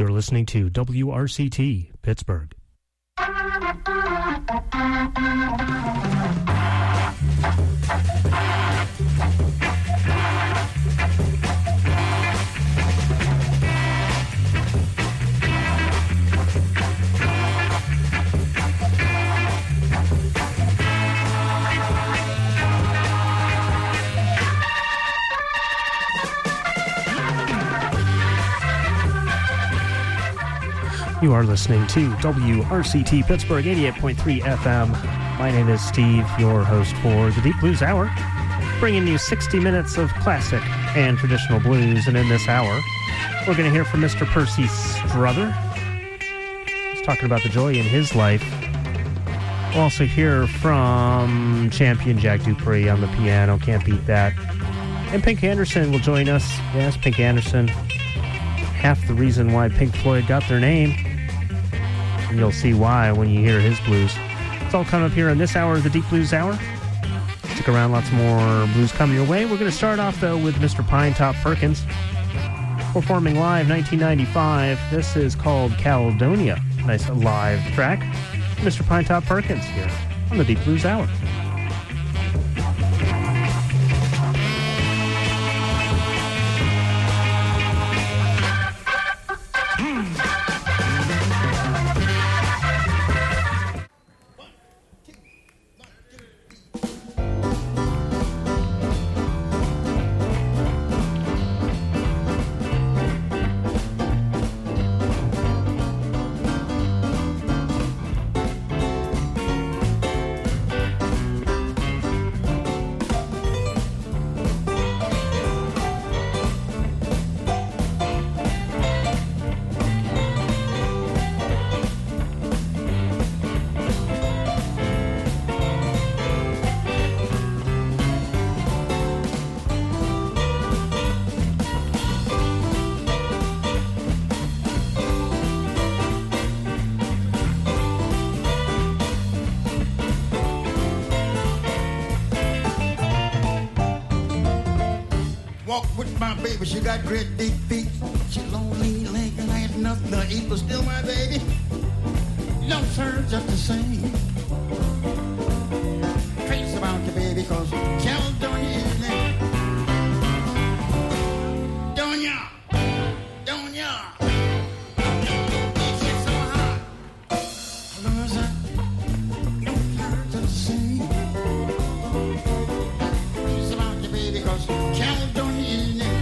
You're listening to WRCT, Pittsburgh. You are listening to WRCT Pittsburgh 88.3 FM. My name is Steve, your host for the Deep Blues Hour, bringing you 60 minutes of classic and traditional blues. And in this hour, we're going to hear from Mr. Percy Strother. He's talking about the joy in his life. We'll also hear from champion Jack Dupree on the piano. Can't beat that. And Pink Anderson will join us. Yes, Pink Anderson. Half the reason why Pink Floyd got their name. And you'll see why when you hear his blues. It's all coming up here in this hour of the Deep Blues Hour. Stick around, lots more blues coming your way. We're going to start off, though, with Mr. Pinetop Perkins, performing live 1995. This is called Caledonia. Nice live track. Mr. Pinetop Perkins here on the Deep Blues Hour. She got great big feet. She lonely, like I had nothing to eat, but still my baby. Loves her just the same. Crazy about the baby, cause Caledonia is there. Donya, Donya. It's so hot. Loves her, loves her just the same. Crazy about the baby, cause Caledonia is there.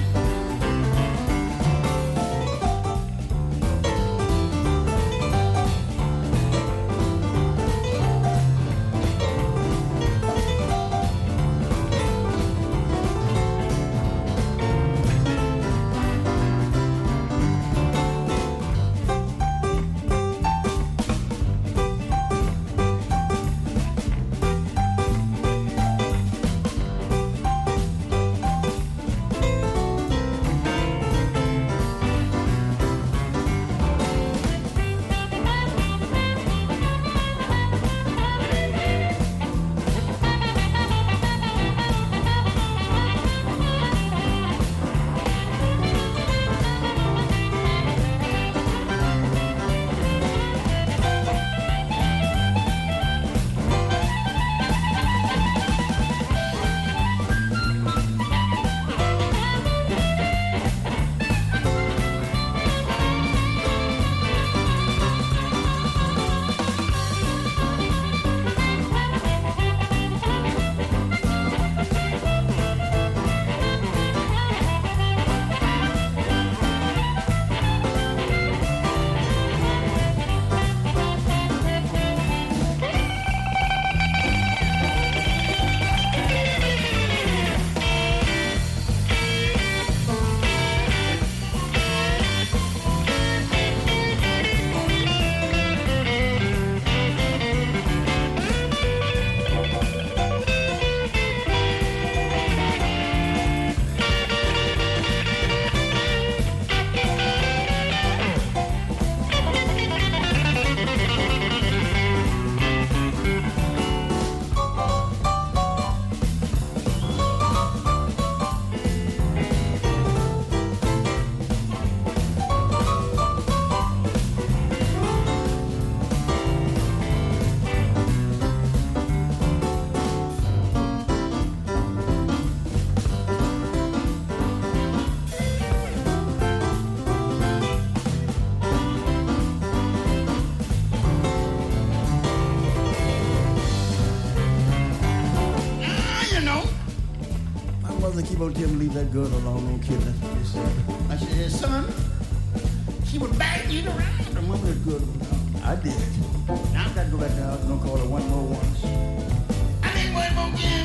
told Tim to leave that girl alone, don't kill her. I said, son, she was bagging you around. The mother that girl. I did it. Now I got to go back to the house. I'm going to call her one more once. I need one more again.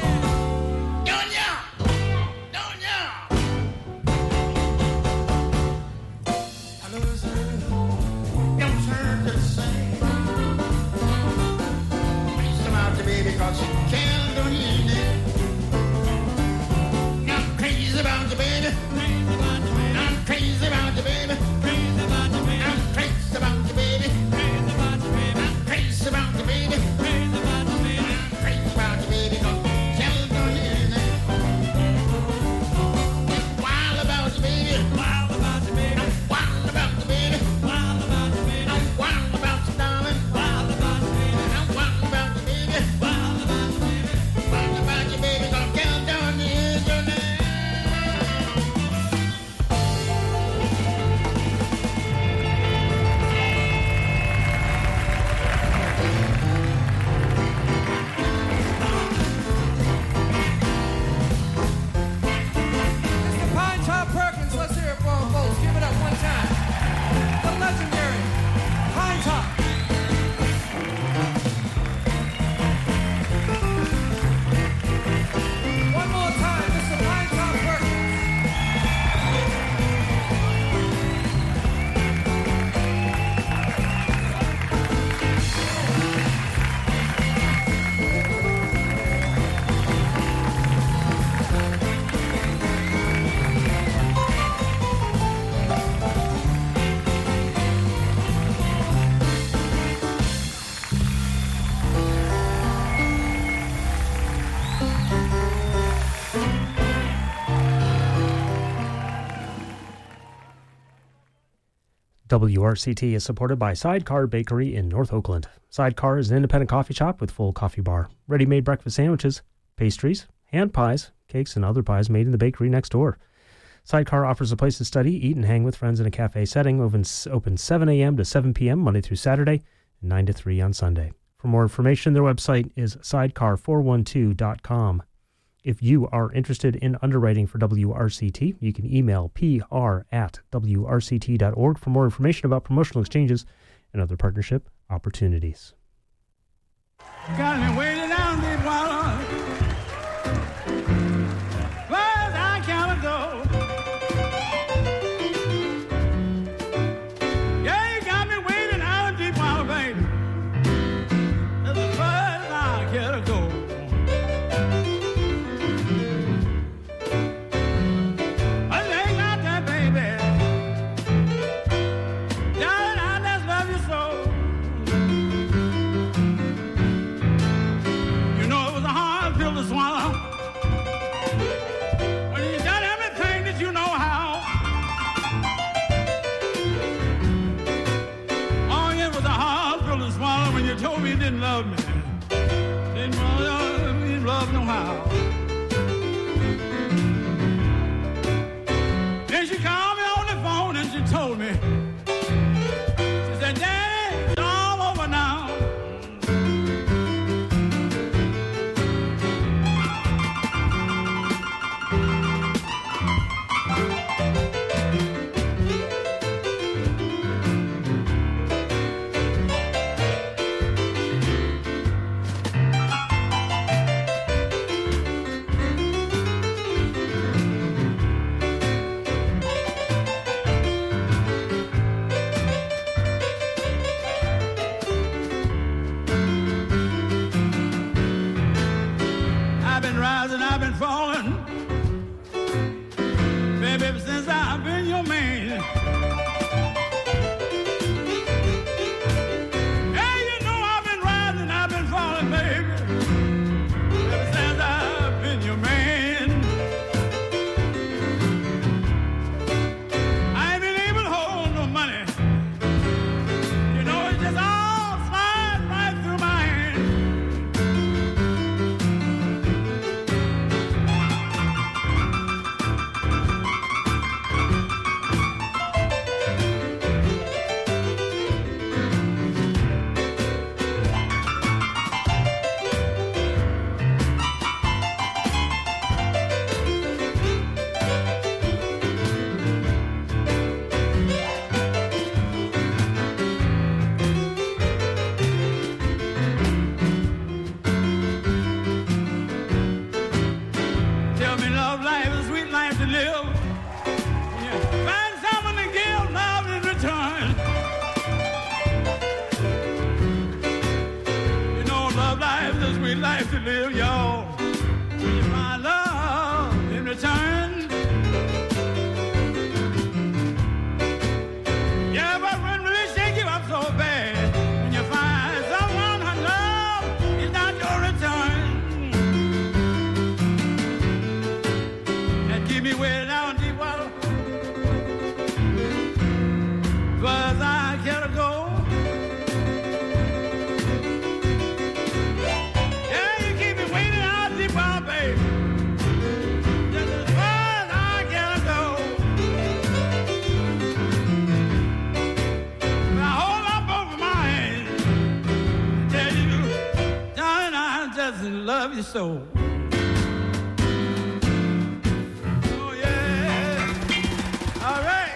Because you can't do anything. I'm crazy about you, baby. I'm crazy about you, baby. I'm crazy about you, baby. I'm crazy about you, baby. I'm crazy about you, baby. I'm crazy about you, baby. Cause you can't do anything. I'm wild about you, baby. Wild about you, baby. I'm wild about you, baby. Wild about you, baby. I'm wild about you, darling. Wild about you, baby. I'm wild about you, baby. WRCT is supported by Sidecar Bakery in North Oakland. Sidecar is an independent coffee shop with full coffee bar, ready-made breakfast sandwiches, pastries, hand pies, cakes, and other pies made in the bakery next door. Sidecar offers a place to study, eat, and hang with friends in a cafe setting, open 7 a.m. to 7 p.m. Monday through Saturday, and 9 to 3 on Sunday. For more information, their website is sidecar412.com. If you are interested in underwriting for WRCT, you can email pr@wrct.org for more information about promotional exchanges and other partnership opportunities. Got me waiting down deep water. Where's I gotta go? Yeah, you got me waiting down deep water, baby. That's the first I gotta go. Told me you didn't love me. Didn't love no how. Then she called me on the phone and she told me. She said, Daddy, it's all over now. I've been falling, baby, ever since I've been your man. Hey, you know I've been rising, I've been falling, baby, ever since I've been your man. I ain't been able to hold no money. You know, it's just all slide right through my hands. live. You find someone to give love in return. You know, love life is a sweet life to live, y'all. When you find love in return. Yeah, but when we shake you up so bad, when you find someone who love is not your return. And keep me way down deep water, but I gotta go. Yeah, you keep me waiting out deep water, baby. Just as far as I gotta go. I hold up over my hand and tell you, darling, I just love you so. Oh, yeah. All right.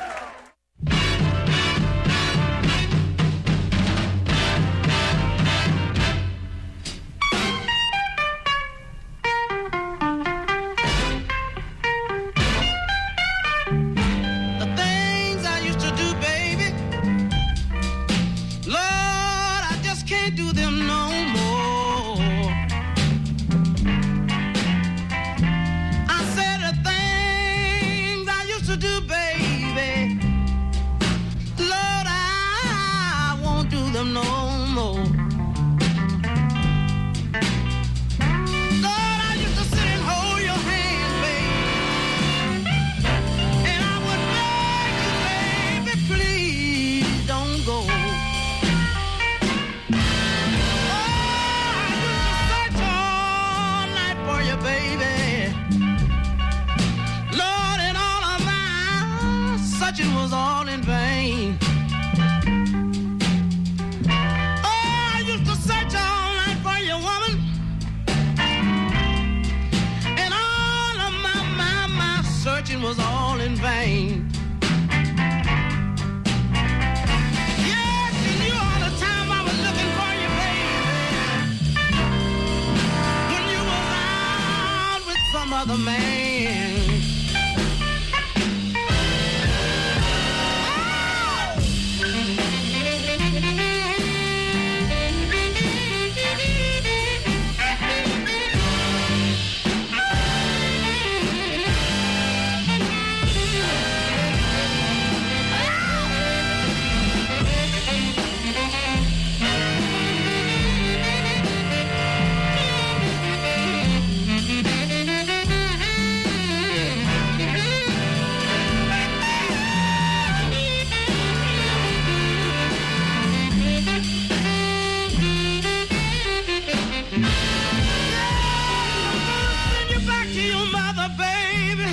The things I used to do, baby, Lord, I just can't do them no more. I said the things I used to do, baby, Lord, I won't do them no more. Lord, I used to sit and hold your hand, baby, and I would beg you, baby, please don't go. Oh, I used to search all night for you, baby. Lord, and all of my searching was all in vain. Oh, I used to search all night for you, woman, and all of my searching was all in vain. Yes, and you all the time I was looking for you, baby, when you were out with some other man. Send you back to your mother, baby.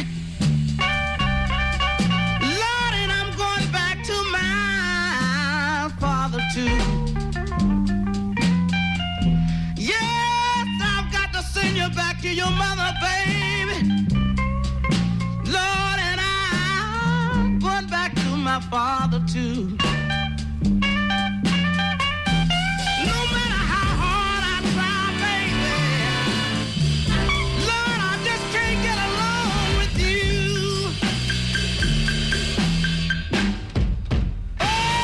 Lord, and I'm going back to my father too. Yes, I've got to send you back to your mother, baby. Lord, and I'm going back to my father too. No matter how hard I try, baby, Lord, I just can't get along with you. Oh,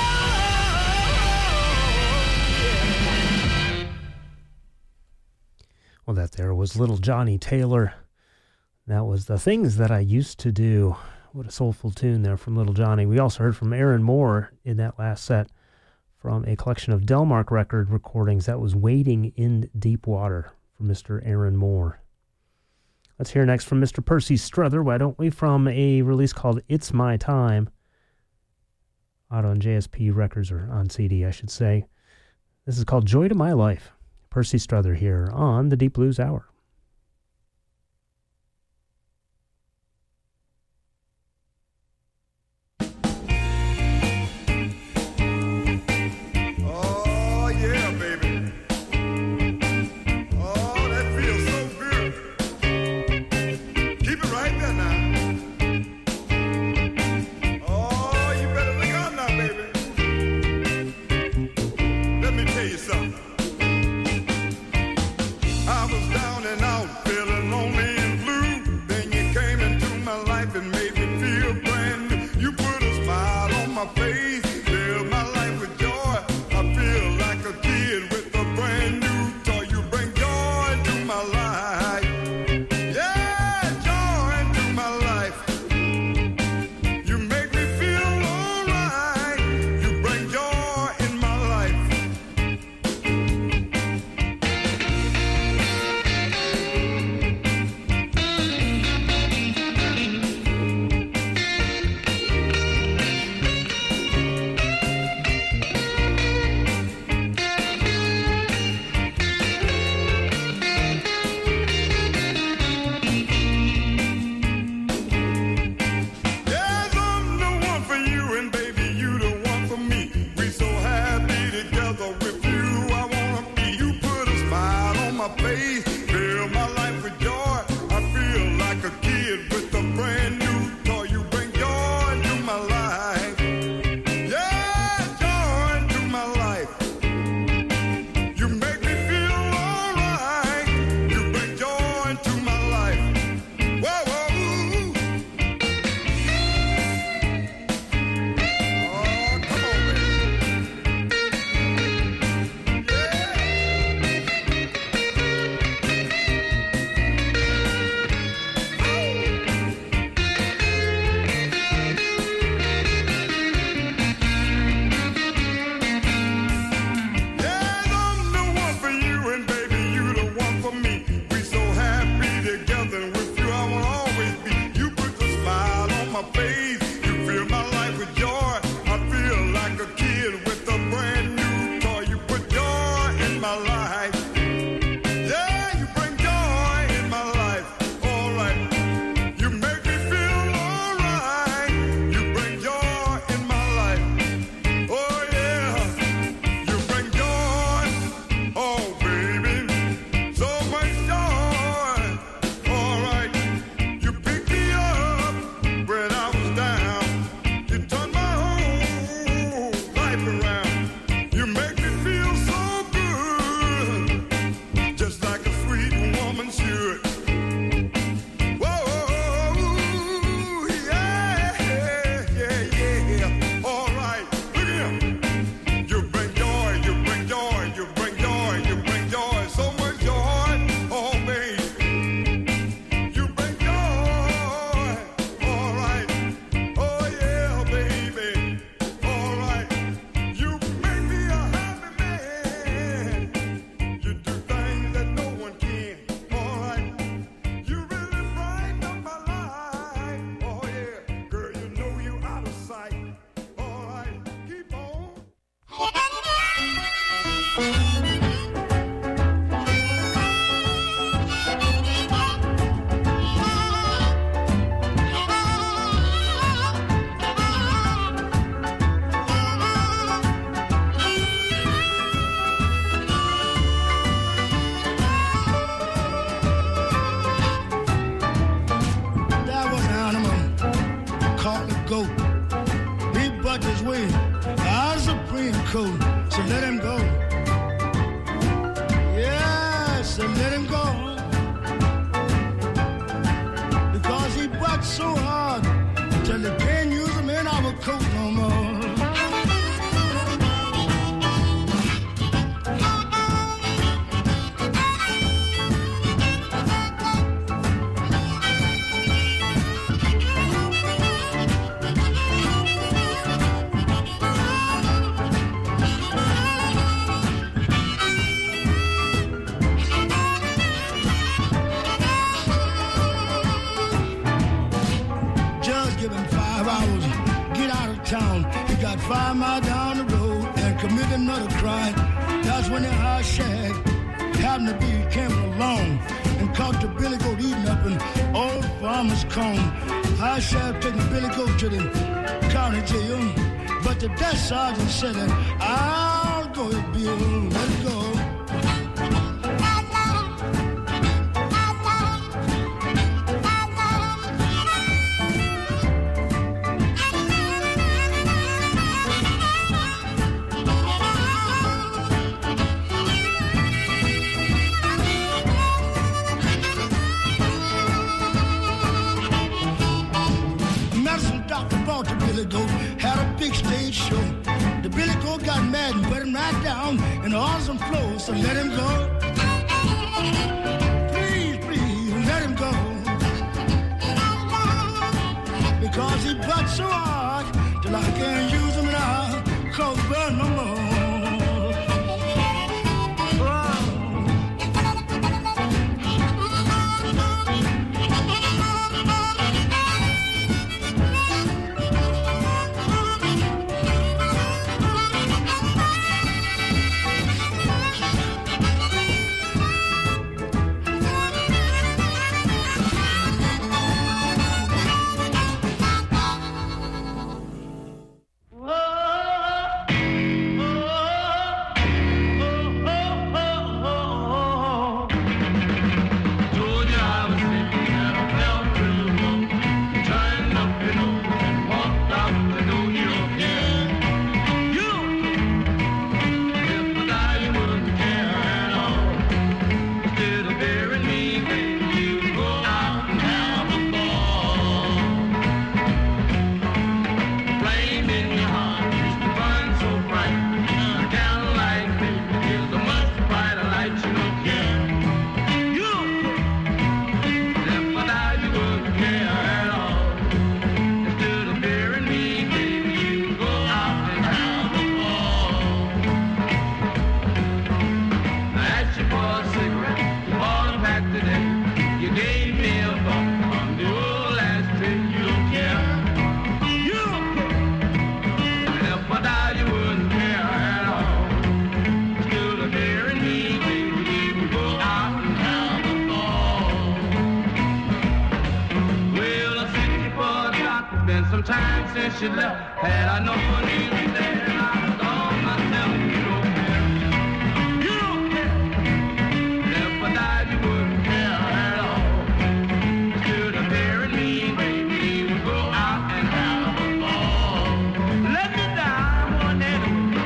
Well, that there was Little Johnny Taylor. That was The Things That I Used to Do. What a soulful tune there from Little Johnny. We also heard from Aaron Moore in that last set from a collection of Delmark record recordings. That was Wading in Deep Water from Mr. Aaron Moore. Let's hear next from Mr. Percy Struther, why don't we, from a release called It's My Time, out on JSP Records, or on CD, I should say. This is called Joy to My Life. Percy Struther here on the Deep Blues Hour. Oh, yeah, baby. Oh, that feels so good. Keep it right there now. Oh, you better look out now, baby. Let me tell you something. I was down my face, fill my life with joy. I feel like a kid with a brand new toy. You bring joy to my life. Yeah, joy into my life. You make me feel alright. You bring joy in my life. Yes, I'm the one for you, and baby, you the one for me. We so happy together with you. I wanna be. You put a smile on my face, fill my life with joy. I feel like a kid with a brand new toy. You bring joy to my life. Yeah, joy to my life. You make me feel alright. You bring joy to my life. Whoa, whoa. Oh, come on, baby. Yes, I'm the one for you, and baby, you the one for me. We so happy together with you. I will always be. You put a smile on my face. You fill my life with joy. I feel like a kid with a brand new toy. You put joy in my life. Yeah, you bring joy in my life. All right. You make me feel alright. You bring joy in my life. Oh yeah. You bring joy. Oh baby. So much joy. All right. You picked me up when I was down. You turned my whole life around. You make me feel so good. Just like a sweet woman should. Whoa, yeah, yeah, yeah. All right, look here. You bring joy, you bring joy, you bring joy, you bring joy, so much joy. Oh, baby, you bring joy. All right, oh yeah, baby. All right, you make me a happy man. You do things that no one can. All right. You really brighten up my life. Oh yeah, girl, you know you out of sight. All right, keep on. There was an animal called the goat. He bucked his way out of Supreme Court. So let him go. Yeah, so let him go. Because he bucked so hard till they can't use him in our coat no more. Judge give him 5 hours, get out of town. He got 5 miles down the road and committed another crime. That's when the high shag happened to be camping along and caught the billy goat eating up an old farmer's corn. High shag taking billy goat to the county jail, but the desk sergeant said that I'll go with Bill, let it go. big stage show. The Billy Goat got mad and put him right down in the awesome flow. So let him go. Please, please, let him go. Because he butt so hard till I can't use him now. Cause burn no more. She left, had I known you were there, I was on myself. You don't care. If I died, you wouldn't care at all. Stood up there and me, baby, we would go out and have a ball. Let me die one day.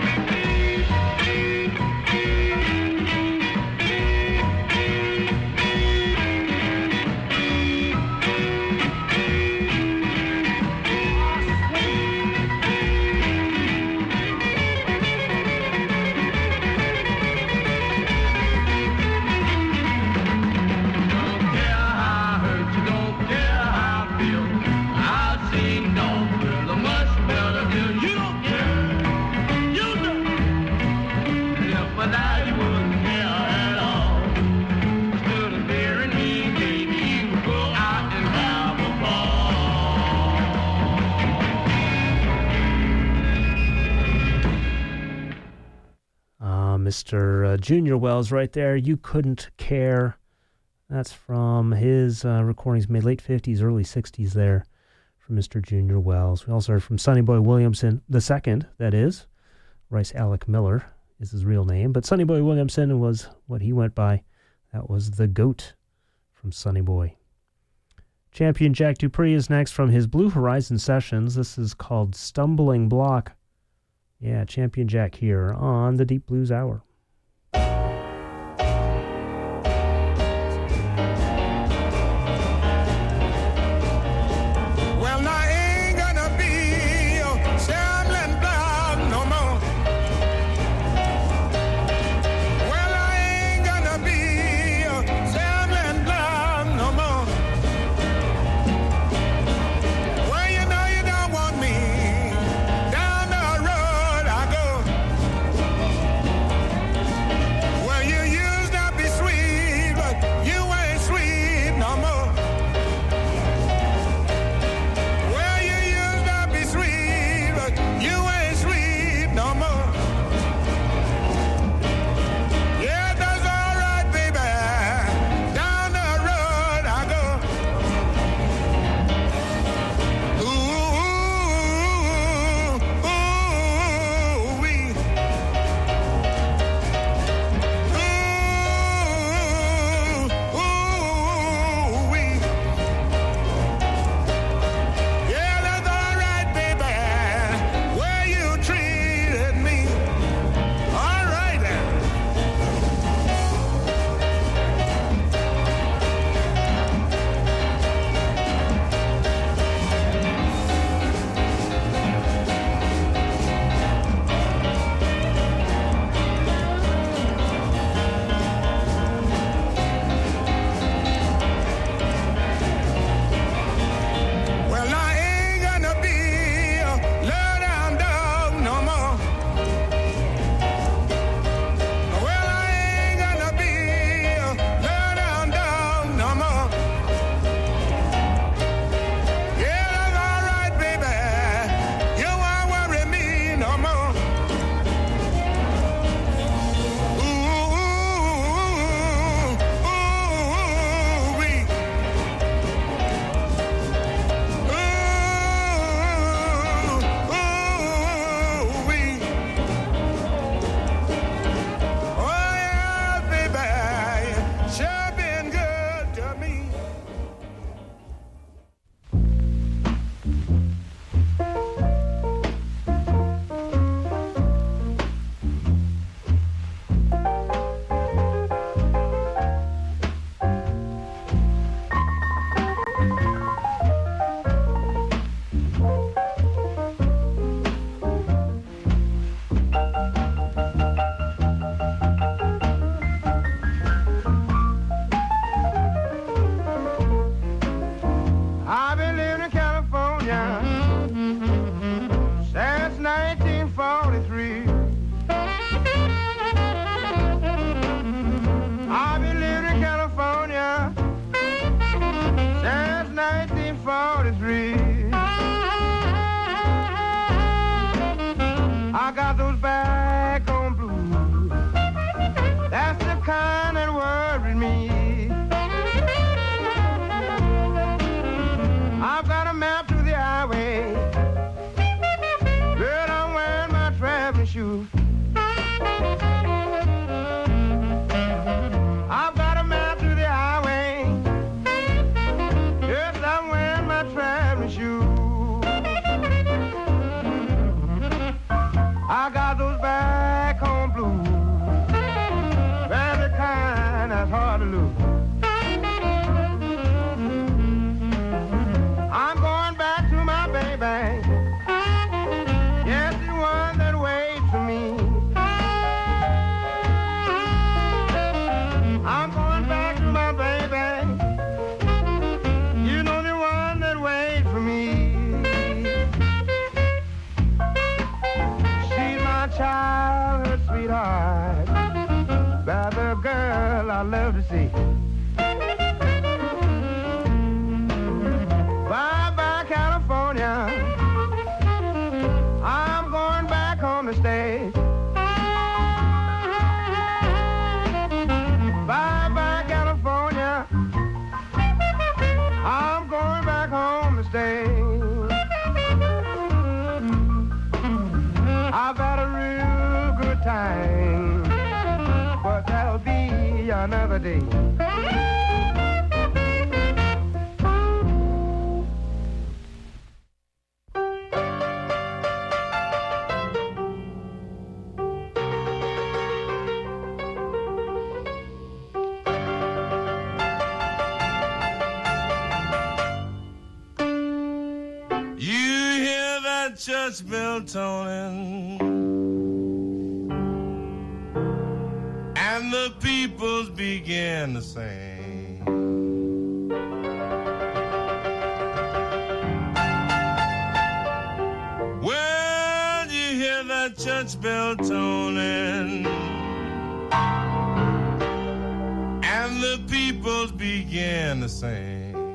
Mr. Junior Wells right there, You Couldn't Care. That's from his recordings made late 50s, early 60s there from Mr. Junior Wells. We also heard from Sonny Boy Williamson II, that is. Rice Alec Miller is his real name, but Sonny Boy Williamson was what he went by. That was the GOAT from Sonny Boy. Champion Jack Dupree is next from his Blue Horizon sessions. This is called Stumbling Block. Yeah, Champion Jack here on the Deep Blues Hour. Well, I ain't gonna be a stumbling block no more. Well, I ain't gonna be a stumbling block no more. Well, you know you don't want me. Down the road I go. I got those back home blues. That's the kind that worries me. I've got a map to the highway, but I'm wearing my traveling shoes. I've got a map to the highway, yes, I'm wearing my traveling shoes. I got those back home blues, they're the kind that's hard to lose. I'm going back to my baby, yes, the one that waits for me. I'm going back to my baby, you know, the one that waits for me. She's my childhood sweetheart, by the girl I love to see. Bye-bye, California, I'm going back home to stay. Bye-bye, California, I'm going back home to stay. I've had a real good time, but that'll be another day. You hear that church bell tolling, and the peoples begin to sing. Well, you hear that church bell tolling, and the peoples begin to sing.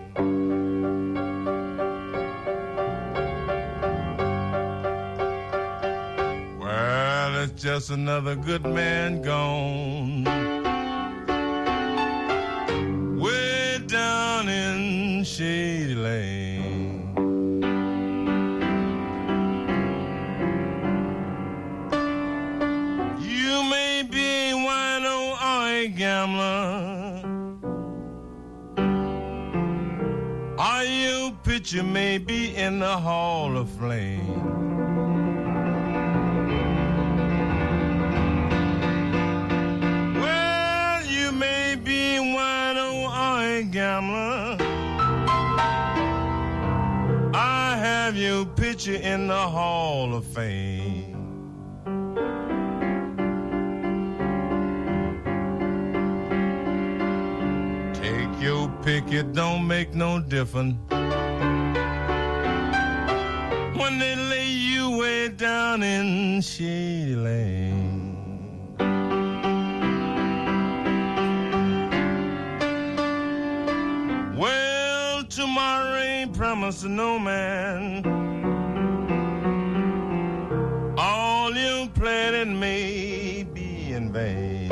Well, it's just another good man gone, way down in Shady Lane. You may be a wino or a gambler, or your picture may be in the Hall of Fame. Gambler, I have your picture in the Hall of Fame. Take your pick, it don't make no difference when they lay you way down in Shady Lane. Well, tomorrow ain't promised to no man. All you planning may be in vain.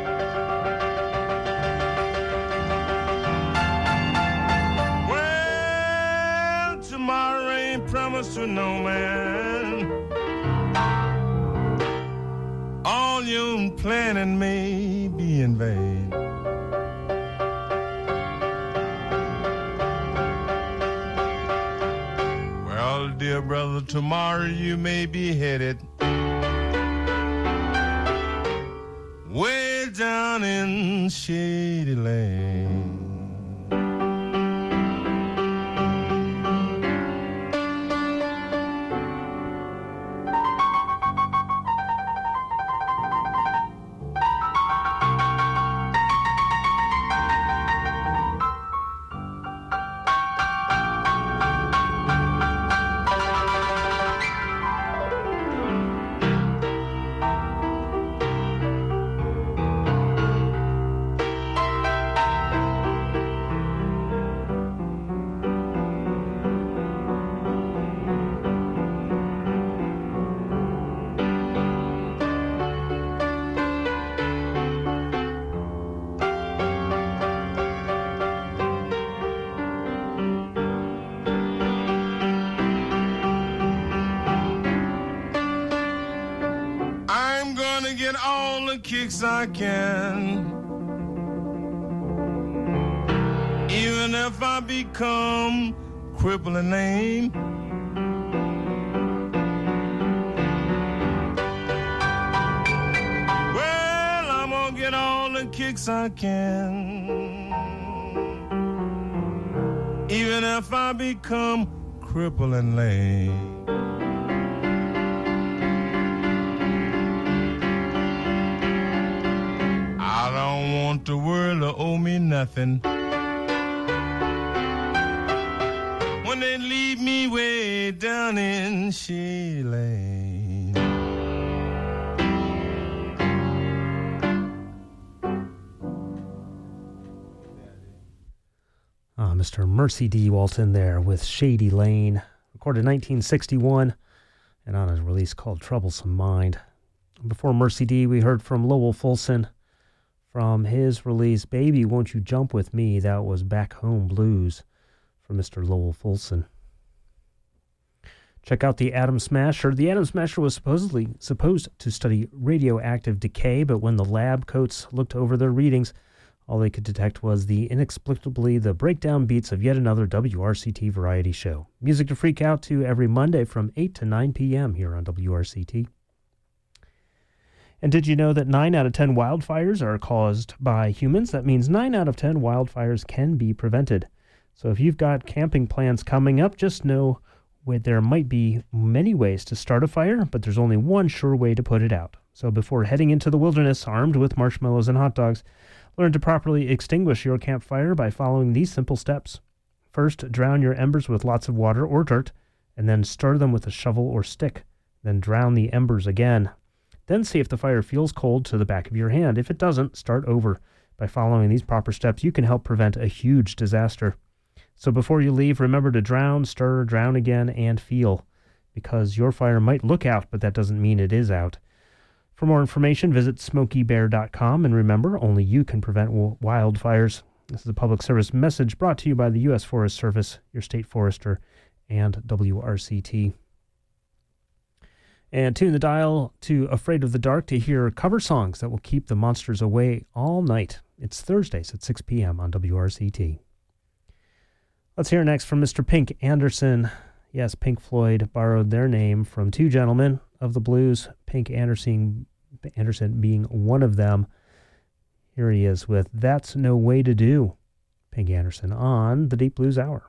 Well, tomorrow ain't promised to no man. All you planning may be in vain. Dear brother, tomorrow you may be headed way down in Shady Lane. kicks I can. Even if I become crippled and lame. Well, I'm gonna get all the kicks I can. Even if I become crippled and lame. I don't want the world to owe me nothing. When they leave me way down in Shady Lane. Mr. Mercy D. Walton there with Shady Lane, recorded 1961 and on a release called Troublesome Mind. Before Mercy D, we heard from Lowell Fulson from his release Baby Won't You Jump With Me. That was Back Home Blues from Mr. Lowell Fulson. Check out the Atom Smasher. The Atom Smasher was supposed to study radioactive decay, but when the lab coats looked over their readings, all they could detect was inexplicably the breakdown beats of yet another WRCT variety show. Music to freak out to every Monday from 8 to 9 p.m. here on WRCT. And did you know that 9 out of 10 wildfires are caused by humans? That means 9 out of 10 wildfires can be prevented. So if you've got camping plans coming up, just know there might be many ways to start a fire, but there's only one sure way to put it out. So before heading into the wilderness armed with marshmallows and hot dogs, learn to properly extinguish your campfire by following these simple steps. First, drown your embers with lots of water or dirt, and then stir them with a shovel or stick. Then drown the embers again. Then see if the fire feels cold to the back of your hand. If it doesn't, start over. By following these proper steps, you can help prevent a huge disaster. So before you leave, remember to drown, stir, drown again, and feel. Because your fire might look out, but that doesn't mean it is out. For more information, visit SmokeyBear.com, and remember, only you can prevent wildfires. This is a public service message brought to you by the U.S. Forest Service, your state forester, and WRCT. And tune the dial to Afraid of the Dark to hear cover songs that will keep the monsters away all night. It's Thursdays at 6 p.m. on WRCT. Let's hear next from Mr. Pink Anderson. Yes, Pink Floyd borrowed their name from two gentlemen of the blues, Pink Anderson being one of them. Here he is with That's No Way to Do. Pink Anderson on the Deep Blues Hour.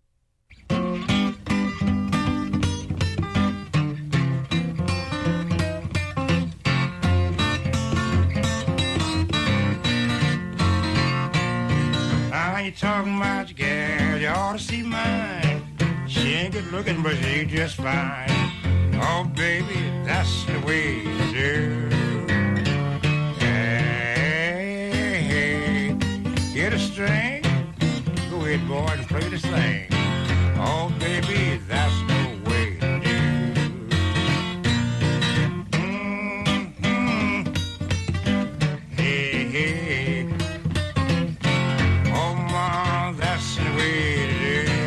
I ain't talking about your gal, you ought to see mine. She ain't good looking, but she just fine. Oh, baby, that's the way to do. Hey, hey, get a string, go ahead, boy, and play this thing. Oh, baby, that's the way to do. Mm-hmm. Hey, hey, oh, ma, that's the way to do.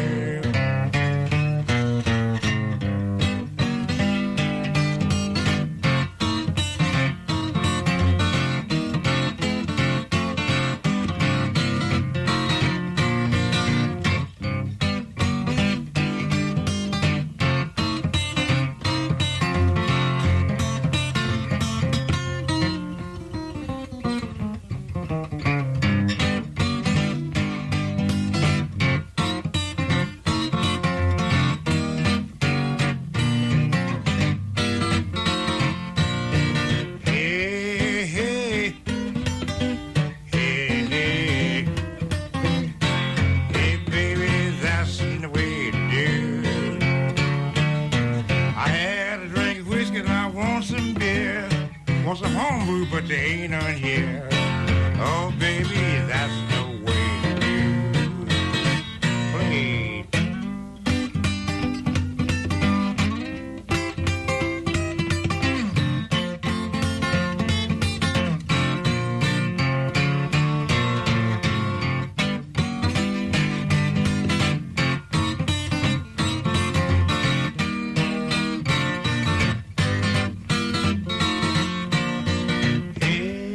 Wants a homebrew, but there ain't none here. Oh, baby, that's the way to do. Play. Hey.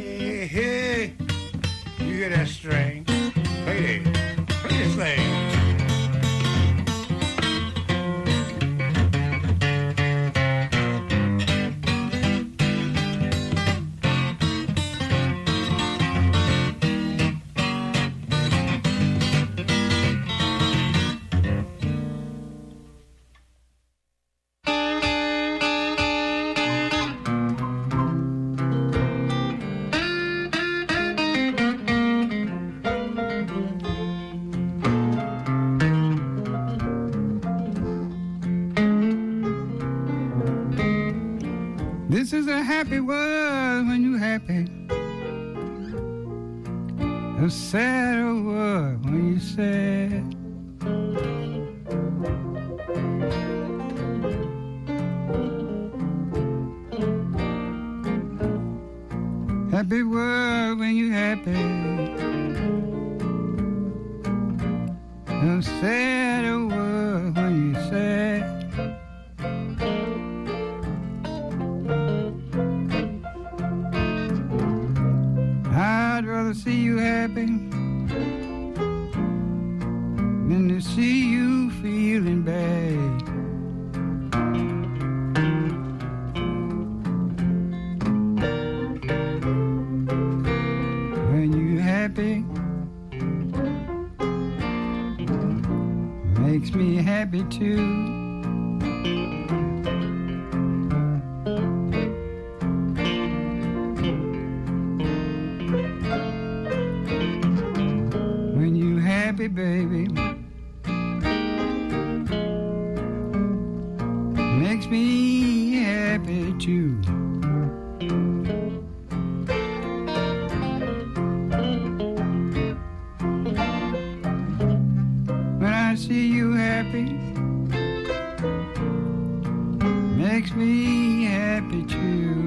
This is a happy world when you're happy. A sad world when you're sad. Happy world when you're happy. A sad world when you're sad. I'd rather see you happy than to see you feeling bad. When you're happy, makes me happy too. Baby, makes me happy too. When I see you happy, makes me happy too.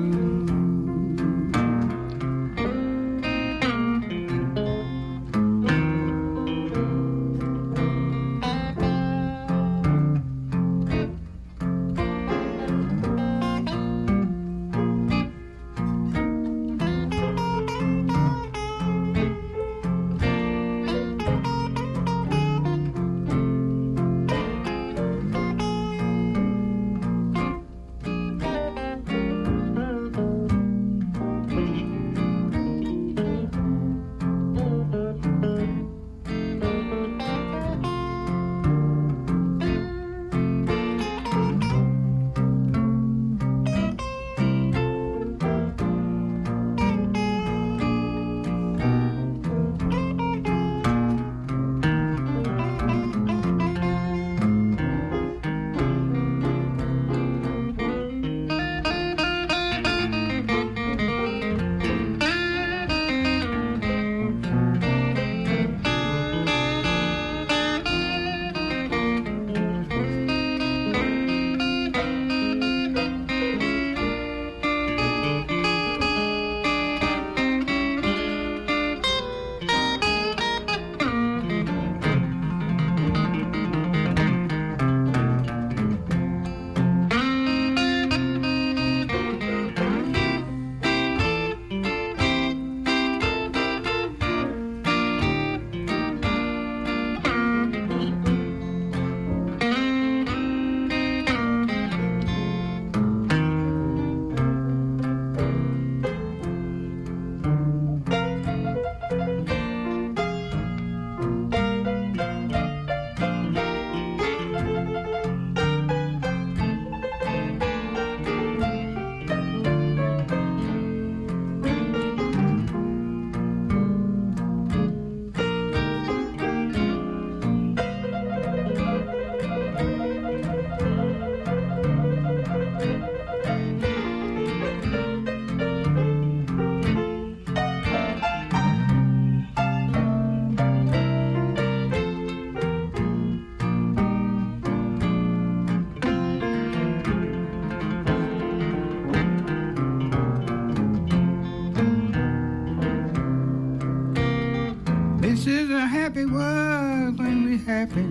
Happy world when we happy.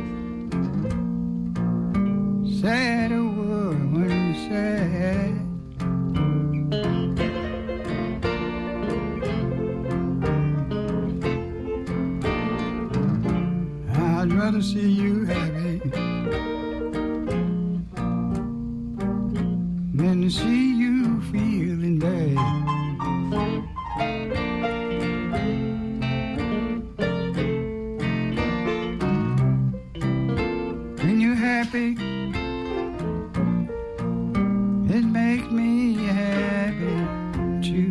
Sad world when we sad. I'd rather see you happy than to see you feeling bad. It makes me happy too.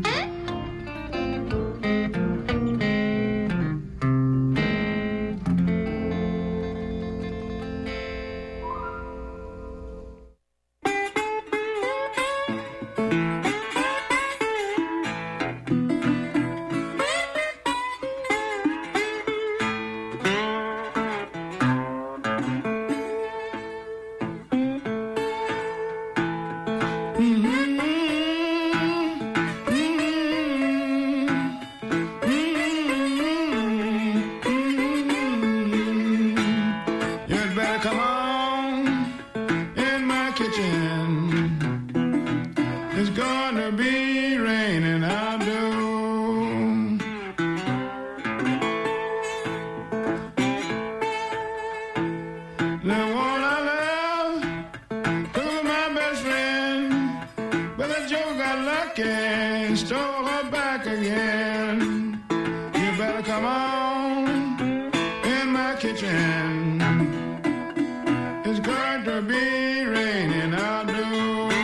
and stole her back again. You better come on in my kitchen. It's going to be raining outdoors.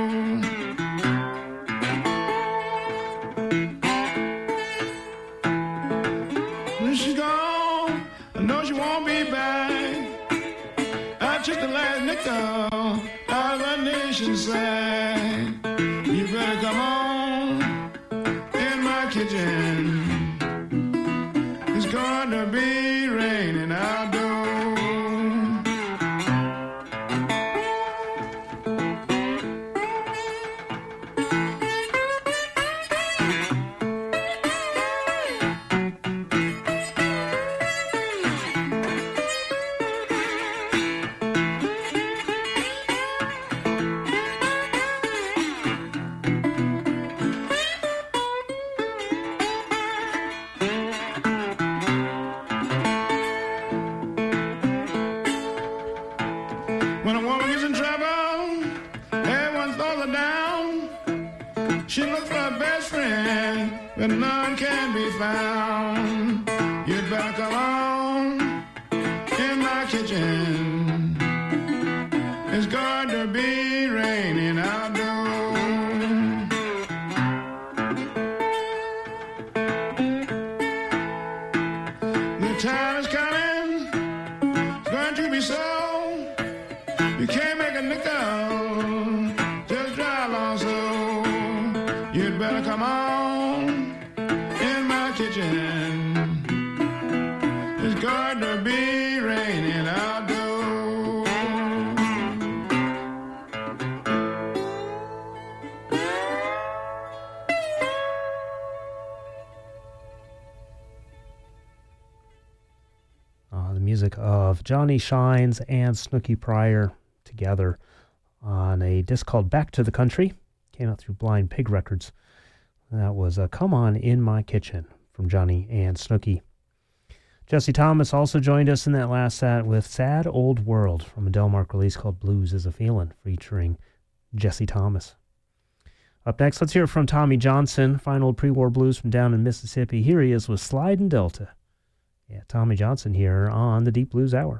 When she's gone, I know she won't be back. I took the last nickel out of the nation's sack. You better come on in my kitchen. It's going to be raining outdoors. When a woman gets in trouble, everyone throws her down. She looks for her best friend, but none can be found. You'd better come on in my kitchen. It's going to be raining outdoors. The time is coming, it's going to be so. You can't make a nickel, just drive on so. You'd better come on in my kitchen. It's going to be raining outdoors. The music of Johnny Shines and Snooky Pryor together on a disc called Back to the Country. Came out through Blind Pig Records. That was Come On In My Kitchen from Johnny and Snooky. Jesse Thomas also joined us in that last set with Sad Old World from a Delmark release called Blues Is a Feelin', featuring Jesse Thomas. Up next, let's hear from Tommy Johnson, fine old pre-war blues from down in Mississippi. Here he is with Slidin' Delta. Yeah, Tommy Johnson here on the Deep Blues Hour.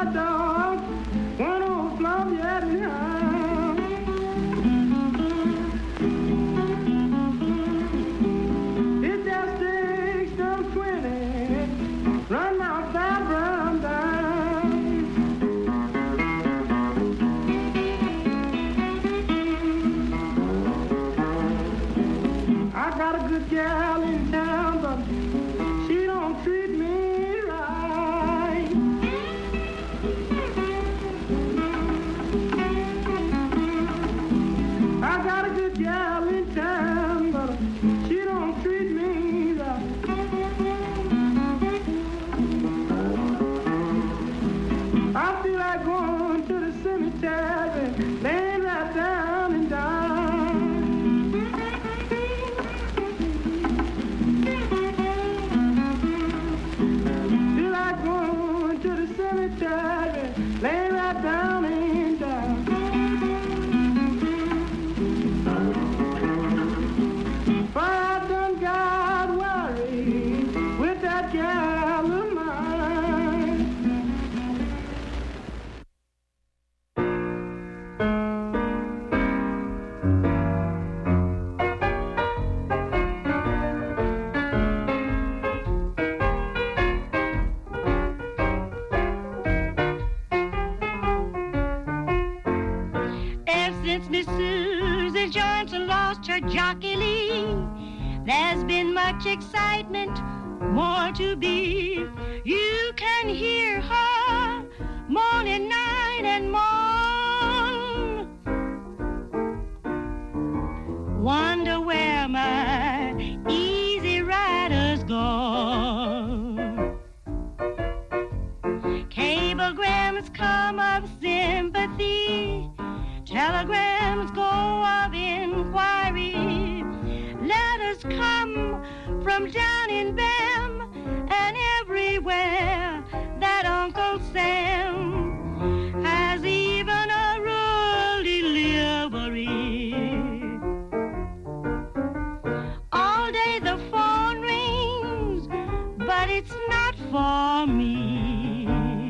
hot dog, one old slum yet behind. It just takes some 20, run out that brown dime. I got a good gal in town, but she don't treat me right. I got a good gal in town, but she don't treat me right. I feel like going to the cemetery, laying right down and dying. Feel like going to the cemetery, laying right down and dying. For I done got worried with that gal of mine. Ever since Miss Susie Johnson lost her Jockey Lee, there's been much excitement, more to be. You can hear her morning, night, and morn. Wonder where my easy rider's gone. Cablegrams come of sympathy, telegrams go of inquiry. Letters come from down in Bam and everywhere that Uncle Sam has even a rural delivery. All day the phone rings, but it's not for me.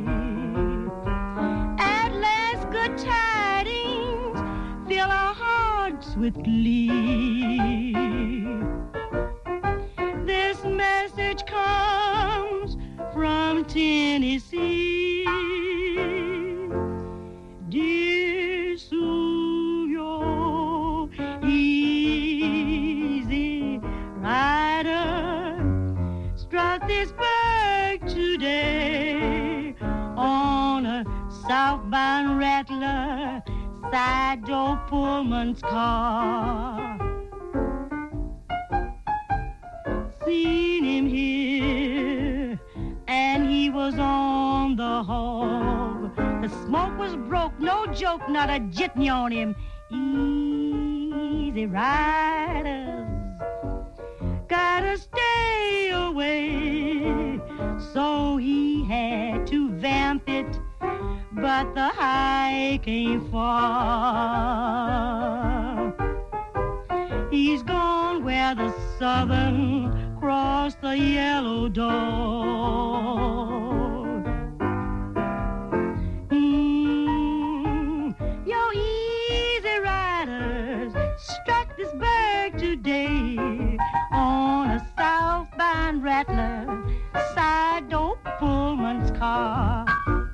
At last good tidings fill our hearts with glee. This message comes from Tennessee. Dear Sue, your easy rider struck this berg today on a southbound rattler, side door Pullman's car. Seen him here, and he was on the hog. The smoke was broke, no joke, not a jitney on him. Easy riders gotta stay away, so he had to vamp it, but the hike ain't far. He's gone where the Southern Cross the Yellow Dog. Your easy riders struck this berg today on a southbound rattler, side door Pullman's car.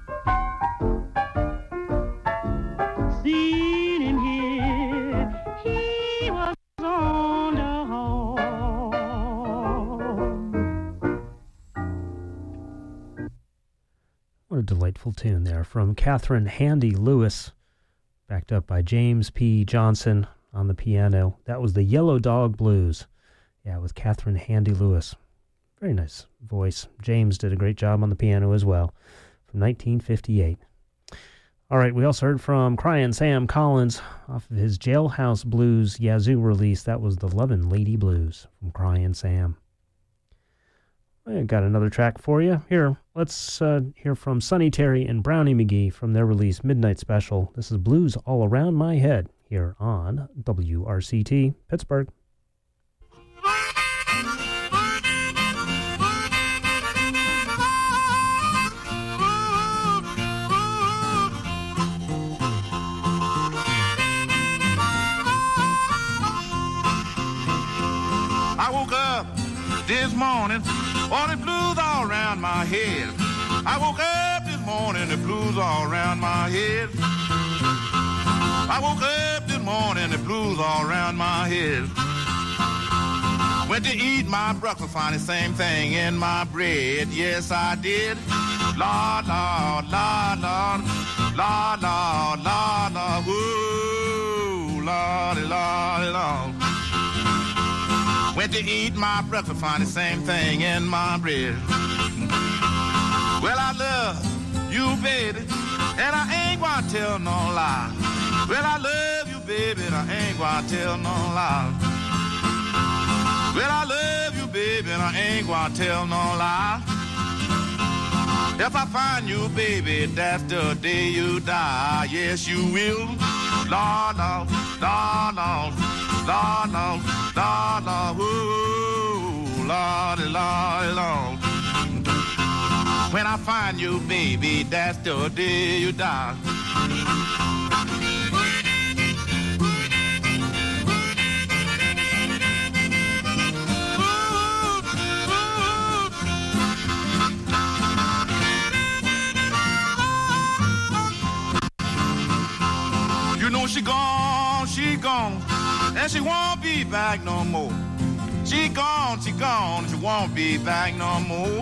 Seen him here, he was on the hog. What a delightful tune there from Catherine Handy Lewis, backed up by James P. Johnson on the piano. That was the Yellow Dog Blues. Yeah, with Catherine Handy Lewis. Very nice voice. James did a great job on the piano as well, from 1958. All right, we also heard from Cryin' Sam Collins off of his Jailhouse Blues Yazoo release. That was the Lovin' Lady Blues from Cryin' Sam. I got another track for you. Here, let's hear from Sonny Terry and Brownie McGhee from their release Midnight Special. This is Blues All Around My Head here on WRCT Pittsburgh. this morning, all the blues all around my head. I woke up this morning, the blues all around my head. I woke up this morning, the blues all around my head. Went to eat my breakfast, find the same thing in my bread. Yes, I did. Lord, Lord, Lord, Lord, Lord, Lord, Lord, Lord, woo, Lordy, Lordy, Lord. Went to eat my breakfast, find the same thing in my bread. Well, I love you, baby, and I ain't gonna tell no lie. Well, I love you, baby, and I ain't gonna tell no lie. Well, I love you, baby, and I ain't gonna tell no lie. If I find you, baby, that's the day you die. Yes, you will. Lord, Lord, Lord, Lord, Lord, Lord, Lord, Lord, woo, Lordy, Lordy, Lord. When I find you, baby, that's the day you die. You know she gone, and she won't be back no more. She gone, and she won't be back no more.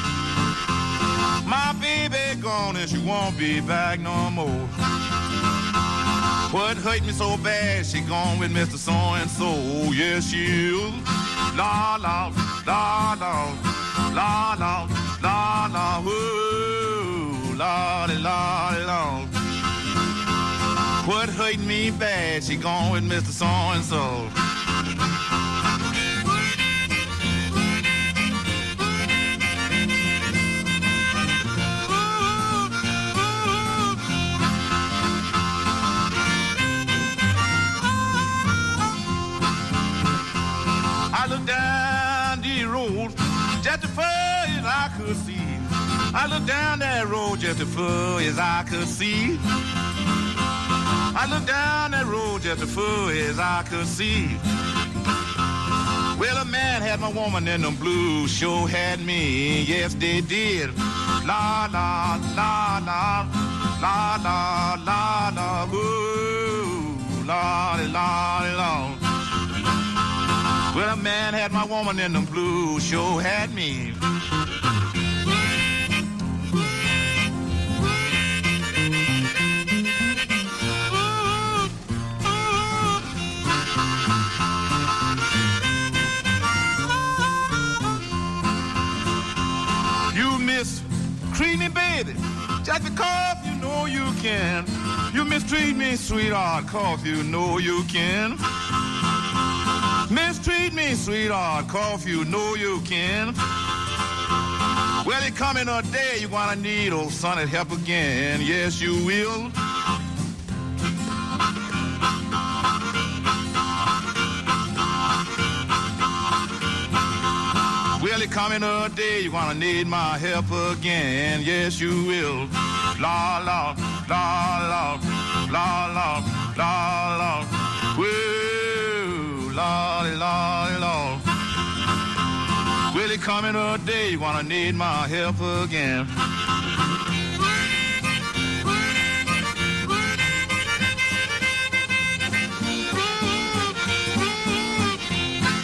My baby gone, and she won't be back no more. What hurt me so bad, she gone with Mr. So-and-so. Yes, she'll. La, la, la, la, la, la, la, la, woo, la, la, la. What hurt me bad, she gone with Mr. So-and-so. I looked down the road just as far as I could see. I looked down that road just as far as I could see. I looked down that road just as far as I could see. Well, a man had my woman in them blues, sure had me, yes they did. La la la la la la la la, woo, la la la. Well, a man had my woman in them blues, sure had me. Mistreat me, baby, just because you know you can. You mistreat me, sweetheart, cause you know you can. Mistreat me, sweetheart, cause you know you can. Well, it coming a day you're gonna need old sonny help again. Yes, you will. Well, it coming a day you're gonna need my help again. Yes, you will. La la la la la la la la. Woo, la la la. Well, it coming a day you're gonna need my help again.